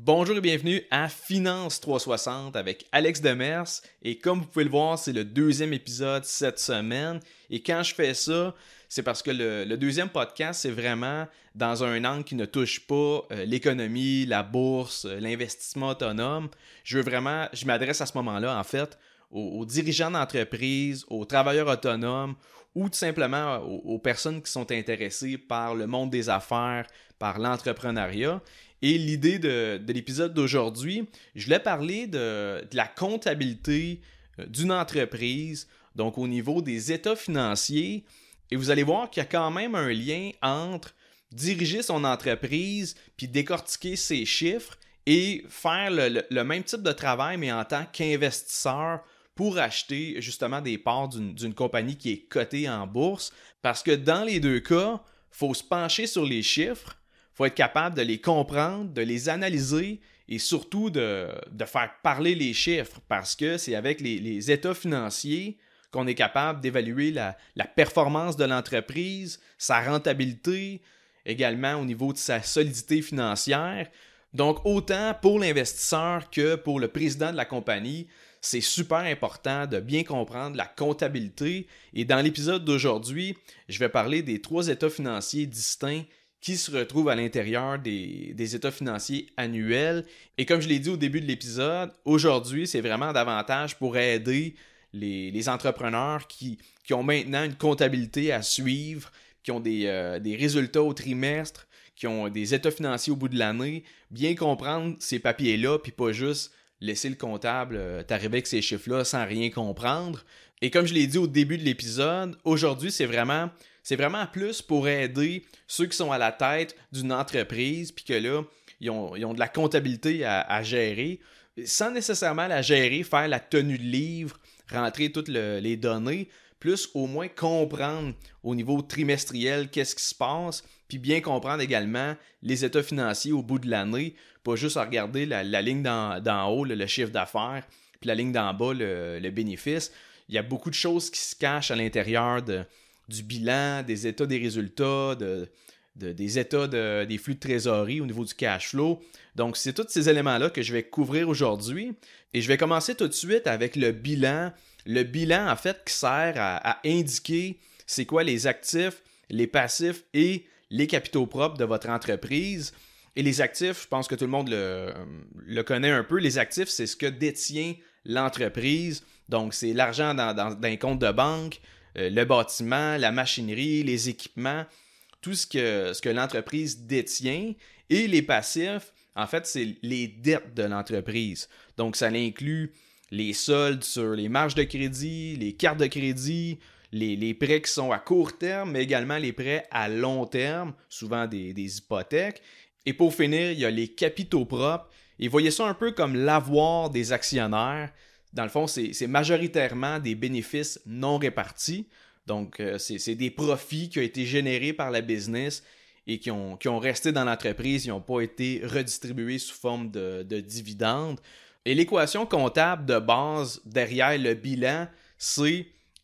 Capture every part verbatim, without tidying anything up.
Bonjour et bienvenue à Finance trois cent soixante avec Alex Demers. Et comme vous pouvez le voir, c'est le deuxième épisode cette semaine. Et quand je fais ça, c'est parce que le, le deuxième podcast, c'est vraiment dans un angle qui ne touche pas euh, l'économie, la bourse, euh, l'investissement autonome. Je veux vraiment, je m'adresse à ce moment-là, en fait, aux, aux dirigeants d'entreprise, aux travailleurs autonomes ou tout simplement aux, aux personnes qui sont intéressées par le monde des affaires, par l'entrepreneuriat. Et l'idée de, de l'épisode d'aujourd'hui, je voulais parler de, de la comptabilité d'une entreprise, donc au niveau des états financiers. Et vous allez voir qu'il y a quand même un lien entre diriger son entreprise puis décortiquer ses chiffres et faire le, le, le même type de travail, mais en tant qu'investisseur pour acheter justement des parts d'une, d'une compagnie qui est cotée en bourse. Parce que dans les deux cas, il faut se pencher sur les chiffres. Il faut être capable de les comprendre, de les analyser et surtout de, de faire parler les chiffres parce que c'est avec les, les états financiers qu'on est capable d'évaluer la, la performance de l'entreprise, sa rentabilité, également au niveau de sa solidité financière. Donc, autant pour l'investisseur que pour le président de la compagnie, c'est super important de bien comprendre la comptabilité. Et dans l'épisode d'aujourd'hui, je vais parler des trois états financiers distincts qui se retrouvent à l'intérieur des, des états financiers annuels. Et comme je l'ai dit au début de l'épisode, aujourd'hui, c'est vraiment davantage pour aider les, les entrepreneurs qui, qui ont maintenant une comptabilité à suivre, qui ont des, euh, des résultats au trimestre, qui ont des états financiers au bout de l'année, bien comprendre ces papiers-là, puis pas juste laisser le comptable euh, t'arriver avec ces chiffres-là sans rien comprendre. Et comme je l'ai dit au début de l'épisode, aujourd'hui, c'est vraiment... C'est vraiment plus pour aider ceux qui sont à la tête d'une entreprise puis que là, ils ont, ils ont de la comptabilité à, à gérer, sans nécessairement la gérer, faire la tenue de livre, rentrer toutes le, les données, plus au moins comprendre au niveau trimestriel qu'est-ce qui se passe, puis bien comprendre également les états financiers au bout de l'année, pas juste à regarder la, la ligne d'en, d'en haut, le, le chiffre d'affaires, puis la ligne d'en bas, le, le bénéfice. Il y a beaucoup de choses qui se cachent à l'intérieur de du bilan, des états des résultats, de, de, des états de, des flux de trésorerie au niveau du cash flow. Donc, c'est tous ces éléments-là que je vais couvrir aujourd'hui. Et je vais commencer tout de suite avec le bilan. Le bilan, en fait, qui sert à, à indiquer c'est quoi les actifs, les passifs et les capitaux propres de votre entreprise. Et les actifs, je pense que tout le monde le, le connaît un peu. Les actifs, c'est ce que détient l'entreprise. Donc, c'est l'argent dans, dans, dans un compte de banque, le bâtiment, la machinerie, les équipements, tout ce que, ce que l'entreprise détient. Et les passifs, en fait, c'est les dettes de l'entreprise. Donc, ça inclut les soldes sur les marges de crédit, les cartes de crédit, les, les prêts qui sont à court terme, mais également les prêts à long terme, souvent des, des hypothèques. Et pour finir, il y a les capitaux propres. Et voyez ça un peu comme l'avoir des actionnaires. Dans le fond, c'est, c'est majoritairement des bénéfices non répartis. Donc, euh, c'est, c'est des profits qui ont été générés par la business et qui ont, qui ont resté dans l'entreprise. Ils n'ont pas été redistribués sous forme de, de dividendes. Et l'équation comptable de base derrière le bilan, c'est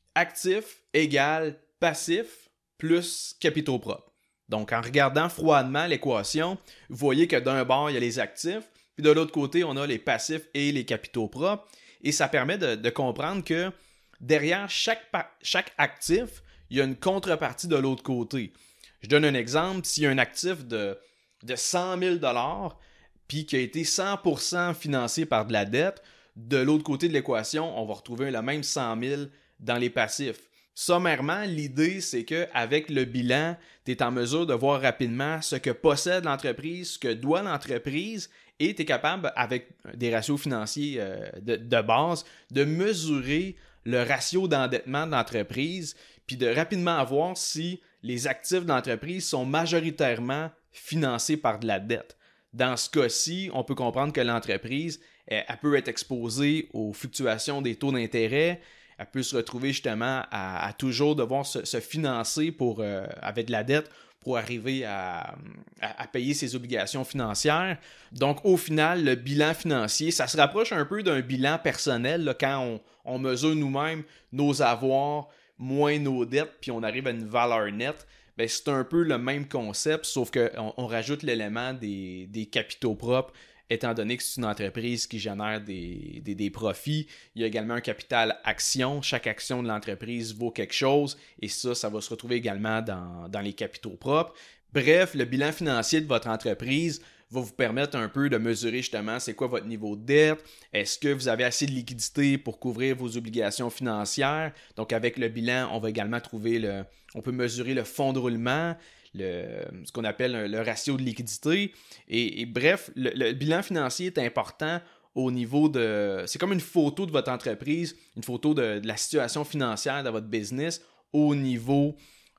actif égale passif plus capitaux propres. Donc, en regardant froidement l'équation, vous voyez que d'un bord, il y a les actifs, puis de l'autre côté, on a les passifs et les capitaux propres. Et ça permet de, de comprendre que derrière chaque, chaque actif, il y a une contrepartie de l'autre côté. Je donne un exemple. S'il y a un actif de, de cent mille dollars puis qui a été cent pour cent financé par de la dette, de l'autre côté de l'équation, on va retrouver le même cent mille dans les passifs. Sommairement, l'idée, c'est qu'avec le bilan, tu es en mesure de voir rapidement ce que possède l'entreprise, ce que doit l'entreprise, et tu es capable, avec des ratios financiers euh, de, de base, de mesurer le ratio d'endettement de l'entreprise, puis de rapidement voir si les actifs de l'entreprise sont majoritairement financés par de la dette. Dans ce cas-ci, on peut comprendre que l'entreprise, elle, elle peut être exposée aux fluctuations des taux d'intérêt, elle peut se retrouver justement à, à toujours devoir se, se financer pour, euh, avec de la dette pour arriver à, à, à payer ses obligations financières. Donc, au final, le bilan financier, ça se rapproche un peu d'un bilan personnel là, quand on, on mesure nous-mêmes nos avoirs moins nos dettes, puis on arrive à une valeur nette. Bien, c'est un peu le même concept, sauf qu'on on rajoute l'élément des, des capitaux propres étant donné que c'est une entreprise qui génère des, des, des profits. Il y a également un capital action. Chaque action de l'entreprise vaut quelque chose et ça, ça va se retrouver également dans, dans les capitaux propres. Bref, le bilan financier de votre entreprise va vous permettre un peu de mesurer justement c'est quoi votre niveau de dette, est-ce que vous avez assez de liquidité pour couvrir vos obligations financières. Donc avec le bilan, on va également trouver le, on peut mesurer le fonds de roulement, le, ce qu'on appelle le ratio de liquidité. Et, et bref, le, le bilan financier est important au niveau de, c'est comme une photo de votre entreprise, une photo de, de la situation financière de votre business au niveau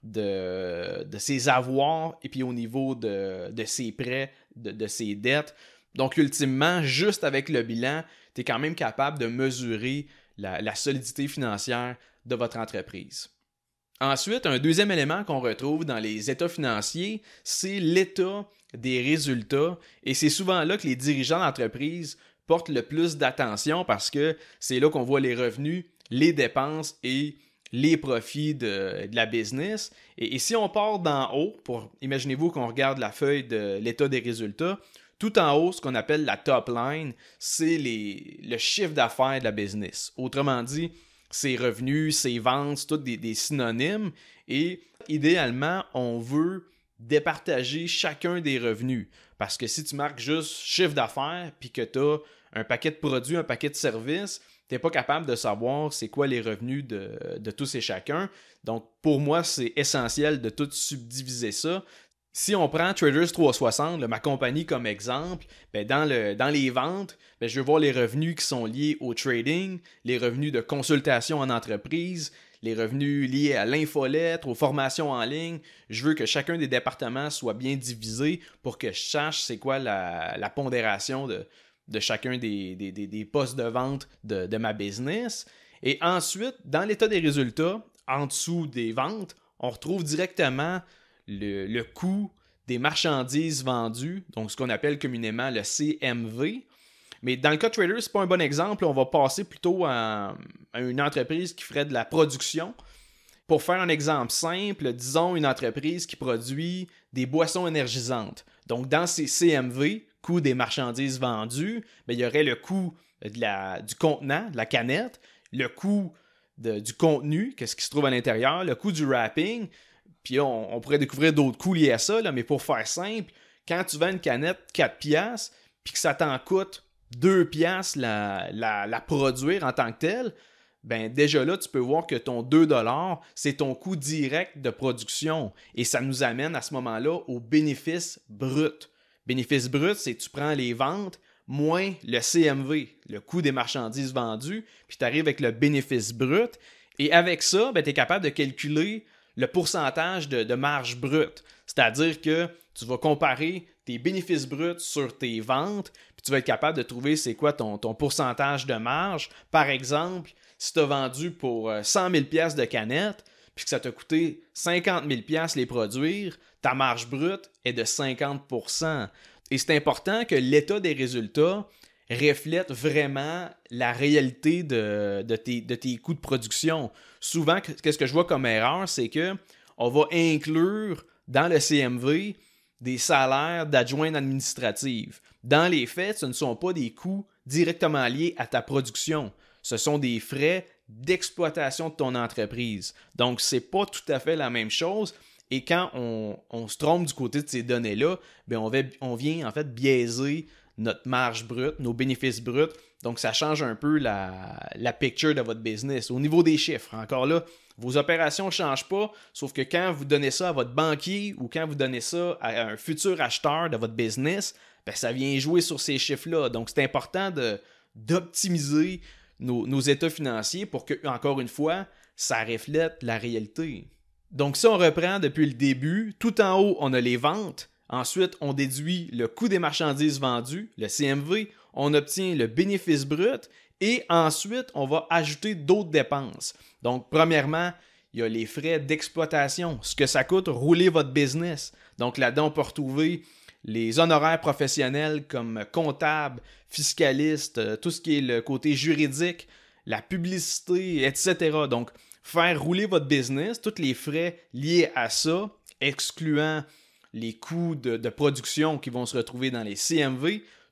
De, de ses avoirs et puis au niveau de, de ses prêts, de, de ses dettes. Donc, ultimement, juste avec le bilan, tu es quand même capable de mesurer la, la solidité financière de votre entreprise. Ensuite, un deuxième élément qu'on retrouve dans les états financiers, c'est l'état des résultats. Et c'est souvent là que les dirigeants d'entreprise portent le plus d'attention parce que c'est là qu'on voit les revenus, les dépenses et les profits de, de la business. Et, et si on part d'en haut, pour imaginez-vous qu'on regarde la feuille de l'état des résultats, tout en haut, ce qu'on appelle la top line, c'est les, le chiffre d'affaires de la business. Autrement dit, ses revenus, ses ventes, c'est tous des, des synonymes. Et idéalement, on veut départager chacun des revenus. Parce que si tu marques juste chiffre d'affaires puis que tu as un paquet de produits, un paquet de services, tu n'es pas capable de savoir c'est quoi les revenus de, de tous et chacun. Donc, pour moi, c'est essentiel de tout subdiviser ça. Si on prend Traders trois cent soixante, là, ma compagnie comme exemple, ben dans, le, dans les ventes, ben je veux voir les revenus qui sont liés au trading, les revenus de consultation en entreprise, les revenus liés à l'infolettre, aux formations en ligne. Je veux que chacun des départements soit bien divisé pour que je sache c'est quoi la, la pondération de de chacun des, des, des, des postes de vente de, de ma business. Et ensuite, dans l'état des résultats, en dessous des ventes, on retrouve directement le, le coût des marchandises vendues, donc ce qu'on appelle communément le C M V. Mais dans le cas de Trader, ce n'est pas un bon exemple. On va passer plutôt à, à une entreprise qui ferait de la production. Pour faire un exemple simple, disons une entreprise qui produit des boissons énergisantes. Donc, dans ces C M V, coût des marchandises vendues, bien, il y aurait le coût de la, du contenant, de la canette, le coût de, du contenu, qu'est-ce qui se trouve à l'intérieur, le coût du wrapping, puis on, on pourrait découvrir d'autres coûts liés à ça, là, mais pour faire simple, quand tu vends une canette quatre piastres, puis que ça t'en coûte deux piastres la, la, la produire en tant que telle, ben déjà là, tu peux voir que ton deux dollars, c'est ton coût direct de production. Et ça nous amène à ce moment-là au bénéfice brut. Bénéfice brut, c'est que tu prends les ventes moins le C M V, le coût des marchandises vendues, puis tu arrives avec le bénéfice brut. Et avec ça, ben, tu es capable de calculer le pourcentage de, de marge brute. C'est-à-dire que tu vas comparer tes bénéfices bruts sur tes ventes, puis tu vas être capable de trouver c'est quoi ton, ton pourcentage de marge. Par exemple, si tu as vendu pour cent mille dollars de canettes, puis que ça t'a coûté cinquante mille dollars les produire, ta marge brute est de cinquante pour cent. Et c'est important que l'état des résultats reflète vraiment la réalité de, de, tes, de tes coûts de production. Souvent, qu'est-ce que je vois comme erreur, c'est qu'on va inclure dans le C M V des salaires d'adjoints administratifs. Dans les faits, ce ne sont pas des coûts directement liés à ta production. Ce sont des frais d'exploitation de ton entreprise. Donc, ce n'est pas tout à fait la même chose. Et quand on, on se trompe du côté de ces données-là, bien on, va, on vient en fait biaiser notre marge brute, nos bénéfices bruts. Donc, ça change un peu la, la picture de votre business. Au niveau des chiffres, encore là, vos opérations ne changent pas, sauf que quand vous donnez ça à votre banquier ou quand vous donnez ça à un futur acheteur de votre business, bien, ça vient jouer sur ces chiffres-là. Donc, c'est important de, d'optimiser nos, nos états financiers pour que, encore une fois, ça reflète la réalité. Donc, si on reprend depuis le début, tout en haut, on a les ventes. Ensuite, on déduit le coût des marchandises vendues, le C M V. On obtient le bénéfice brut. Et ensuite, on va ajouter d'autres dépenses. Donc, premièrement, il y a les frais d'exploitation, ce que ça coûte rouler votre business. Donc, là-dedans, on peut retrouver les honoraires professionnels comme comptable, fiscaliste, tout ce qui est le côté juridique, la publicité, et cetera. Donc, faire rouler votre business, tous les frais liés à ça, excluant les coûts de, de production qui vont se retrouver dans les C M V,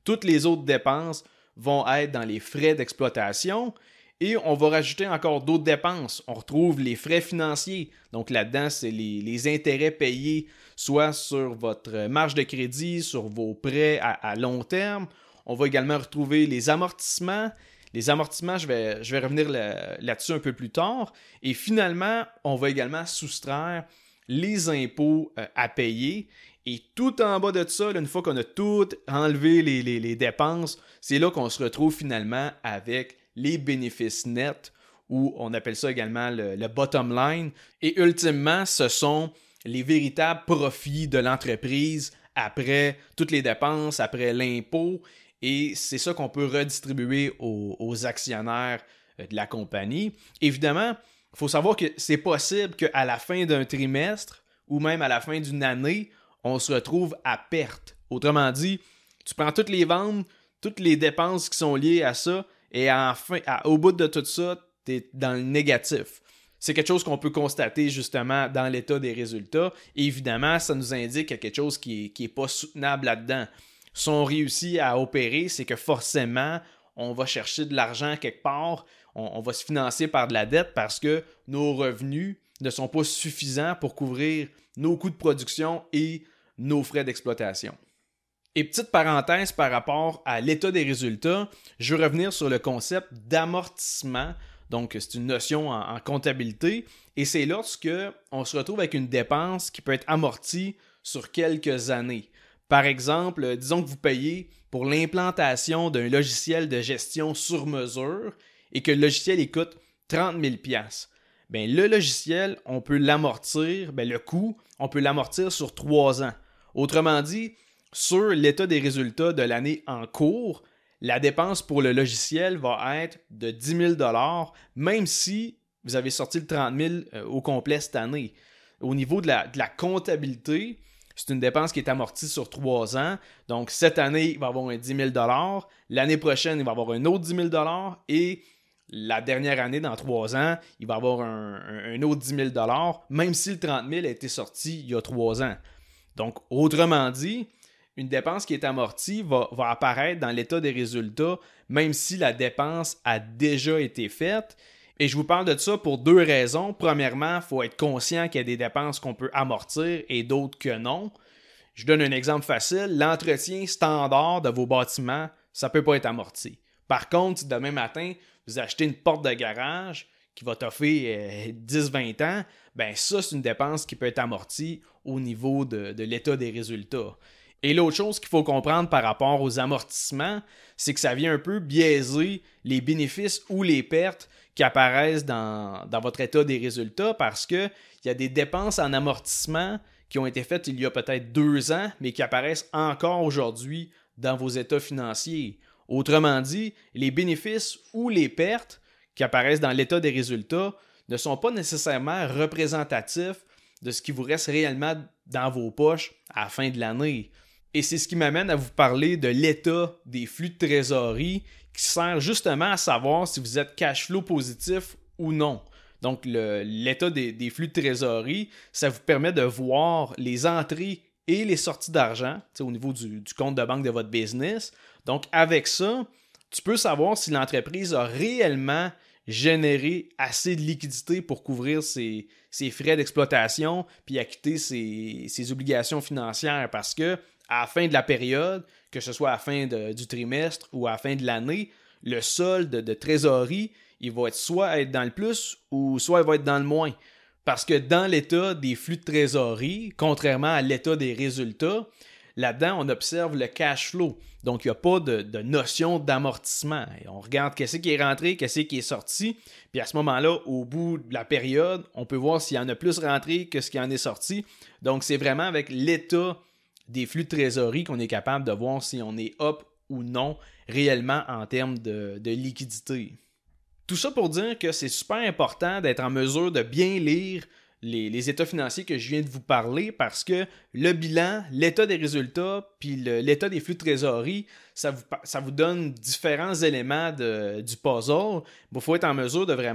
Toutes les autres dépenses vont être dans les frais d'exploitation. Et on va rajouter encore d'autres dépenses. On retrouve les frais financiers. Donc là-dedans, c'est les, les intérêts payés soit sur votre marge de crédit, sur vos prêts à, à long terme. On va également retrouver les amortissements. Les amortissements, je vais, je vais revenir là, là-dessus un peu plus tard. Et finalement, on va également soustraire les impôts euh, à payer. Et tout en bas de ça, là, une fois qu'on a tout enlevé les, les, les dépenses, c'est là qu'on se retrouve finalement avec les bénéfices nets, ou on appelle ça également le, le bottom line. Et ultimement, ce sont les véritables profits de l'entreprise après toutes les dépenses, après l'impôt. Et c'est ça qu'on peut redistribuer aux, aux actionnaires de la compagnie. Évidemment, il faut savoir que c'est possible qu'à la fin d'un trimestre ou même à la fin d'une année, on se retrouve à perte. Autrement dit, tu prends toutes les ventes, toutes les dépenses qui sont liées à ça, et enfin, à, au bout de tout ça, tu es dans le négatif. C'est quelque chose qu'on peut constater justement dans l'état des résultats. Et évidemment, ça nous indique qu'il y a quelque chose qui n'est qui est pas soutenable là-dedans. Si on réussit à opérer, c'est que forcément, on va chercher de l'argent quelque part, on, on va se financer par de la dette parce que nos revenus ne sont pas suffisants pour couvrir nos coûts de production et nos frais d'exploitation. Et petite parenthèse par rapport à l'état des résultats, je veux revenir sur le concept d'amortissement. Donc, c'est une notion en, en comptabilité et c'est lorsque on se retrouve avec une dépense qui peut être amortie sur quelques années. Par exemple, disons que vous payez pour l'implantation d'un logiciel de gestion sur mesure et que le logiciel il coûte trente mille dollars. Bien, le logiciel, on peut l'amortir, bien, le coût, on peut l'amortir sur trois ans. Autrement dit, sur l'état des résultats de l'année en cours, la dépense pour le logiciel va être de dix mille dollars, même si vous avez sorti le trente mille au complet cette année. Au niveau de la, de la comptabilité, c'est une dépense qui est amortie sur trois ans. Donc, cette année, il va y avoir un dix mille dollars. L'année prochaine, il va y avoir un autre dix mille dollars. Et la dernière année, dans trois ans, il va y avoir un, un, un autre dix mille dollars, même si le trente mille a été sorti il y a trois ans. Donc, autrement dit, une dépense qui est amortie va, va apparaître dans l'état des résultats, même si la dépense a déjà été faite. Et je vous parle de ça pour deux raisons. Premièrement, il faut être conscient qu'il y a des dépenses qu'on peut amortir et d'autres que non. Je donne un exemple facile. L'entretien standard de vos bâtiments, ça ne peut pas être amorti. Par contre, si demain matin, vous achetez une porte de garage qui va t'offrir euh, dix à vingt ans, ben ça, c'est une dépense qui peut être amortie au niveau de, de l'état des résultats. Et l'autre chose qu'il faut comprendre par rapport aux amortissements, c'est que ça vient un peu biaiser les bénéfices ou les pertes qui apparaissent dans, dans votre état des résultats parce qu'il y a des dépenses en amortissement qui ont été faites il y a peut-être deux ans, mais qui apparaissent encore aujourd'hui dans vos états financiers. Autrement dit, les bénéfices ou les pertes qui apparaissent dans l'état des résultats ne sont pas nécessairement représentatifs de ce qui vous reste réellement dans vos poches à la fin de l'année. Et c'est ce qui m'amène à vous parler de l'état des flux de trésorerie qui sert justement à savoir si vous êtes cash flow positif ou non. Donc, le, l'état des, des flux de trésorerie, ça vous permet de voir les entrées et les sorties d'argent au niveau du, du compte de banque de votre business. Donc, avec ça, tu peux savoir si l'entreprise a réellement généré assez de liquidité pour couvrir ses, ses frais d'exploitation puis acquitter ses, ses obligations financières parce que à la fin de la période, que ce soit à la fin de, du trimestre ou à la fin de l'année, le solde de trésorerie, il va être soit être dans le plus ou soit il va être dans le moins. Parce que dans l'état des flux de trésorerie, contrairement à l'état des résultats, là-dedans, on observe le cash flow. Donc, il n'y a pas de, de notion d'amortissement. Et on regarde qu'est-ce qui est rentré, qu'est-ce qui est sorti. Puis à ce moment-là, au bout de la période, on peut voir s'il y en a plus rentré que ce qui en est sorti. Donc, c'est vraiment avec l'état des flux de trésorerie qu'on est capable de voir si on est up ou non réellement en termes de, de liquidité. Tout ça pour dire que c'est super important d'être en mesure de bien lire les, les états financiers que je viens de vous parler parce que le bilan, l'état des résultats puis le, l'état des flux de trésorerie, ça vous, ça vous donne différents éléments de, du puzzle. Il faut être en mesure de vraiment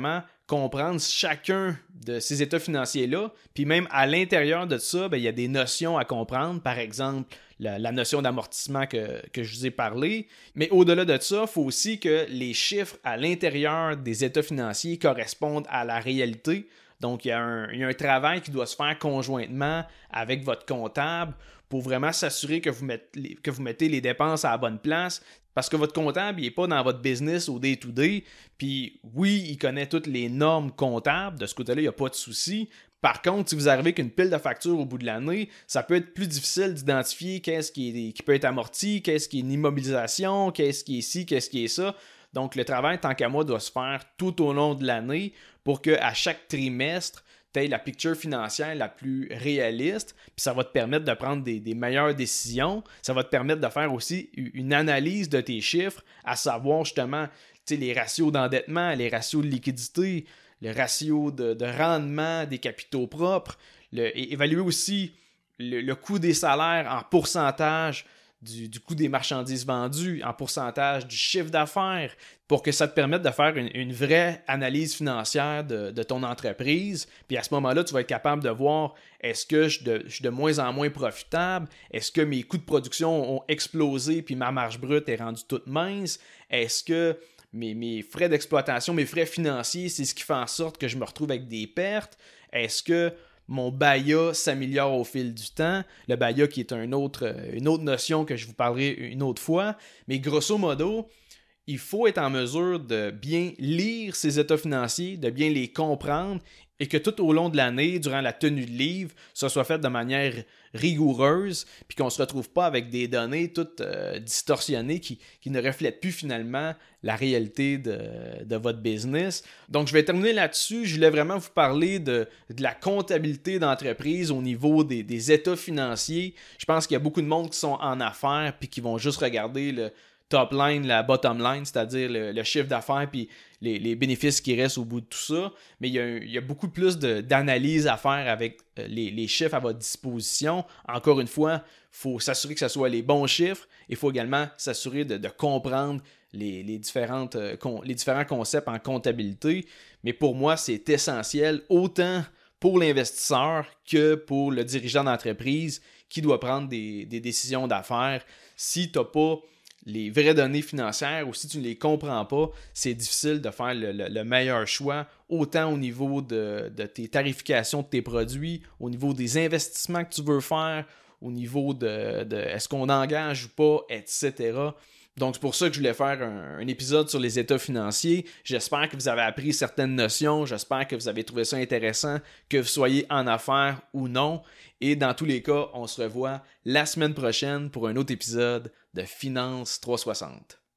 comprendre chacun de ces états financiers-là. Puis même à l'intérieur de ça, ben, il y a des notions à comprendre. Par exemple, la, la notion d'amortissement que, que je vous ai parlé. Mais au-delà de ça, il faut aussi que les chiffres à l'intérieur des états financiers correspondent à la réalité. Donc, il y a un, il y a un travail qui doit se faire conjointement avec votre comptable pour vraiment s'assurer que vous, mettez, que vous mettez les dépenses à la bonne place. Parce que votre comptable, il n'est pas dans votre business au day-to-day. Puis oui, il connaît toutes les normes comptables. De ce côté-là, il n'y a pas de souci. Par contre, si vous arrivez avec une pile de factures au bout de l'année, ça peut être plus difficile d'identifier qu'est-ce qui, est, qui peut être amorti, qu'est-ce qui est une immobilisation, qu'est-ce qui est ci, qu'est-ce qui est ça. Donc, le travail, tant qu'à moi, doit se faire tout au long de l'année pour qu'à chaque trimestre, tu aies la picture financière la plus réaliste, puis ça va te permettre de prendre des, des meilleures décisions. Ça va te permettre de faire aussi une analyse de tes chiffres, à savoir justement les ratios d'endettement, les ratios de liquidité, le ratio de, de rendement des capitaux propres, le, et évaluer aussi le, le coût des salaires en pourcentage Du, du coût des marchandises vendues, en pourcentage du chiffre d'affaires, pour que ça te permette de faire une, une vraie analyse financière de, de ton entreprise. Puis à ce moment-là, tu vas être capable de voir, est-ce que je, de, je suis de moins en moins profitable? Est-ce que mes coûts de production ont explosé puis ma marge brute est rendue toute mince? Est-ce que mes, mes frais d'exploitation, mes frais financiers, c'est ce qui fait en sorte que je me retrouve avec des pertes? Est-ce que mon B A Y A s'améliore au fil du temps? Le B A Y A qui est un autre, une autre notion que je vous parlerai une autre fois. Mais grosso modo, il faut être en mesure de bien lire ces états financiers, de bien les comprendre et que tout au long de l'année, durant la tenue de livre, ça soit fait de manière rigoureuse puis qu'on ne se retrouve pas avec des données toutes euh, distorsionnées qui, qui ne reflètent plus finalement la réalité de, de votre business. Donc, je vais terminer là-dessus. Je voulais vraiment vous parler de, de la comptabilité d'entreprise au niveau des, des états financiers. Je pense qu'il y a beaucoup de monde qui sont en affaires puis qui vont juste regarder le top line, la bottom line, c'est-à-dire le, le chiffre d'affaires puis les, les bénéfices qui restent au bout de tout ça. Mais il y a, il y a beaucoup plus de, d'analyse à faire avec les, les chiffres à votre disposition. Encore une fois, il faut s'assurer que ce soit les bons chiffres. Il faut également s'assurer de, de comprendre les, les, différentes, euh, con, les différents concepts en comptabilité. Mais pour moi, c'est essentiel, autant pour l'investisseur que pour le dirigeant d'entreprise qui doit prendre des, des décisions d'affaires. Si tu n'as pas les vraies données financières ou si tu ne les comprends pas, c'est difficile de faire le, le, le meilleur choix, autant au niveau de, de tes tarifications de tes produits, au niveau des investissements que tu veux faire, au niveau de, de est-ce qu'on engage ou pas, et cetera. Donc, c'est pour ça que je voulais faire un, un épisode sur les états financiers. J'espère que vous avez appris certaines notions. J'espère que vous avez trouvé ça intéressant, que vous soyez en affaires ou non. Et dans tous les cas, on se revoit la semaine prochaine pour un autre épisode de Finance trois cent soixante.